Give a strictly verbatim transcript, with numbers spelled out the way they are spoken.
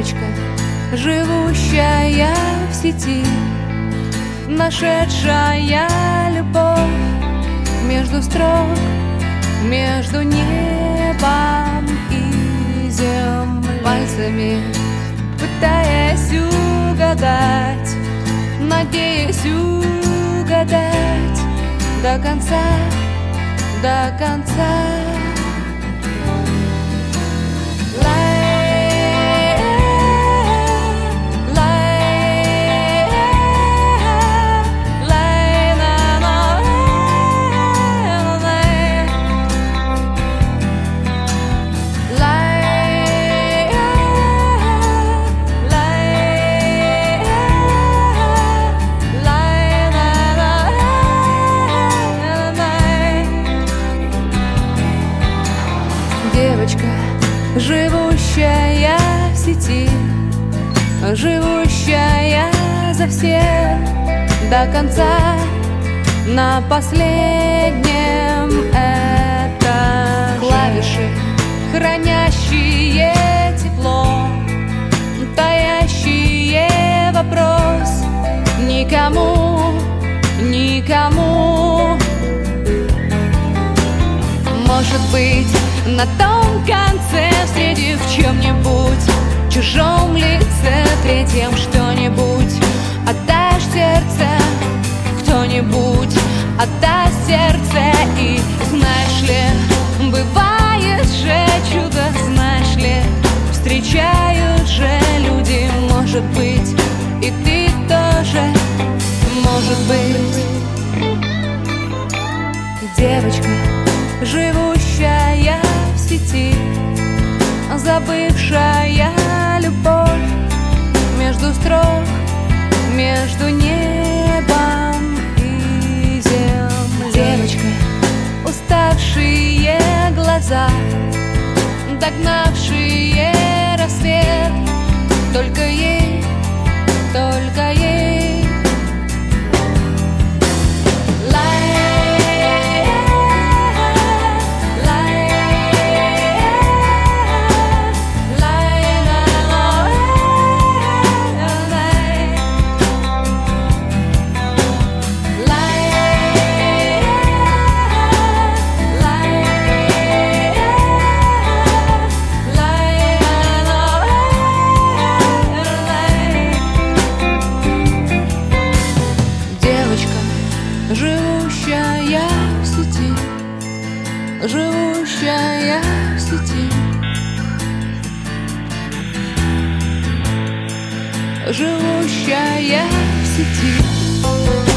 девочка, живущая в сети, нашедшая любовь между строк, между небом и землей, пальцами пытаясь угадать, надеясь угадать до конца, до конца. Девочка, живущая в сети, живущая за всех до конца, на последнем этаже. Клавиши, хранящие тепло, таящие вопрос никому, никому. Может быть, на том конце, встретив в чем-нибудь чужом лице, третьем что-нибудь, отдашь сердце, кто-нибудь отдаст сердце. И знаешь ли, бывает же чудо, знаешь ли, встречают же люди, может быть, и ты тоже, может быть. Девочка, живущая в сети, забывшая любовь между строк, между небом и землей. Девочка, уставшие глаза, догнавшие рассвет, только ей, только ей. Живущая в сети, живущая в сети, живущая в сети.